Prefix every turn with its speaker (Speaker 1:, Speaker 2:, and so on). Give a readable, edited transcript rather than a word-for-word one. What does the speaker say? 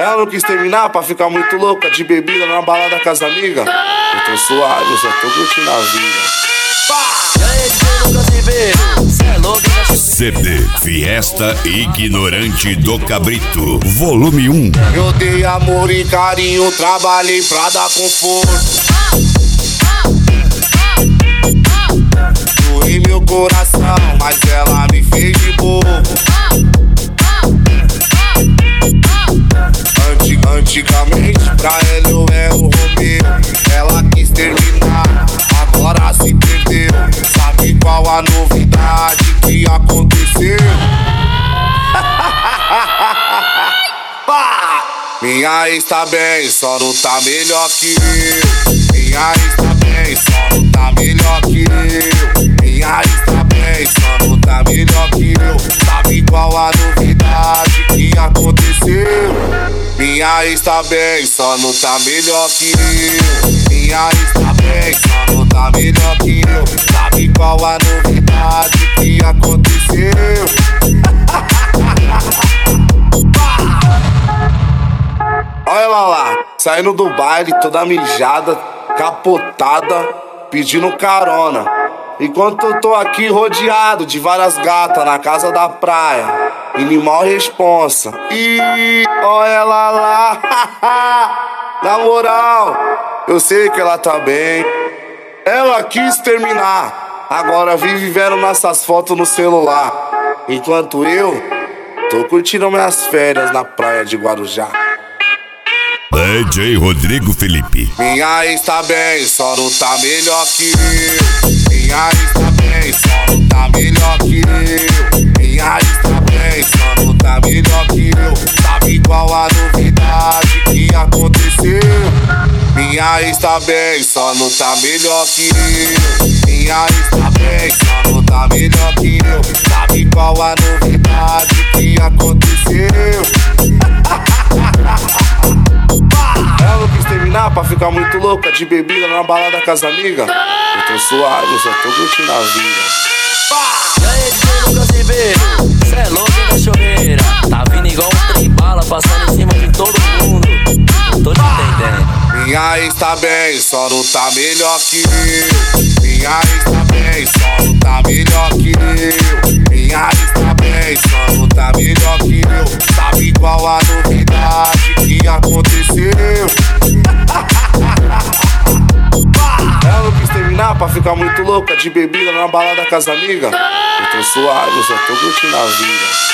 Speaker 1: Ela não quis terminar pra ficar muito louca de bebida na balada com as amigas. Eu tô suave, eu só tô curtindo a vida.
Speaker 2: CD Fiesta Ignorante do Cabrito, volume 1.
Speaker 1: Eu dei amor e carinho, trabalhei pra dar conforto. Doei meu coração, mas ela me fez de bobo. Antigamente pra ela eu era o Romeu. Ela quis terminar, agora se perdeu. Sabe qual a novidade que aconteceu? Minha ex tá bem, só não tá melhor que eu. Minha ex tá bem, só não tá melhor que eu. Minha ex tá bem, só não tá melhor que eu. Sabe qual a novidade que aconteceu? Minha ex tá bem, só não tá melhor que eu. Minha ex tá bem, só não tá melhor que eu. Sabe qual a novidade que aconteceu? Olha ela lá, saindo do baile toda mijada, capotada, pedindo carona. Enquanto eu tô aqui rodeado de várias gatas na casa da praia, animal responsa. E olha ela lá, na moral, eu sei que ela tá bem. Ela quis terminar, agora vive vendo nossas fotos no celular. Enquanto eu tô curtindo minhas férias na praia de Guarujá.
Speaker 2: DJ Rodrigo Felipe.
Speaker 1: Minha ex tá bem, só não tá melhor que eu. Minha ex tá bem, só não tá melhor que eu. Minha ex tá bem, só não tá melhor que eu. Sabe qual a novidade que aconteceu? Minha ex tá bem, só não tá melhor que eu. Minha ex tá bem, só não tá melhor que eu. Sabe qual a novidade que aconteceu? Ela não quis terminar pra ficar muito louca de bebida na balada com as amigas. Eu tô suave, eu só tô curtindo a vida.
Speaker 3: E aí, DJ Lucas Ribeiro, cê é louco em cachoeira. Tá vindo igual um trem bala, passando em cima de todo mundo. Não tô te entendendo.
Speaker 1: Minha ex tá bem, só não tá melhor que eu. Minha ex tá bem, só não tá melhor que eu. Minha ex tá bem, só não tá melhor que eu. Sabe qual a novidade que aconteceu? Ela não quis terminar pra ficar muito louca de bebida na balada com as amigas. Eu tô suave, eu só tô curtindo a vida.